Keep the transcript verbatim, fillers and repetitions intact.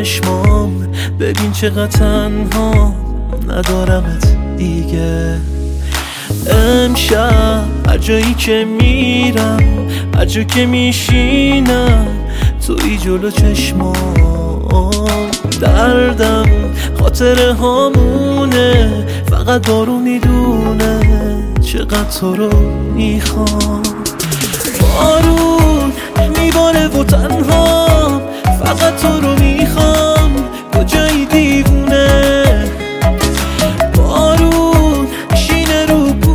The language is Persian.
چشمام، ببین چقدر تنها ندارمت دیگه. امشب هر جایی که میرم، هر جا که میشینم، توی جلو چشمام. دردم خاطره هامونه، فقط دارو میدونه چقدر تو رو میخوام. بارون میباره و تنها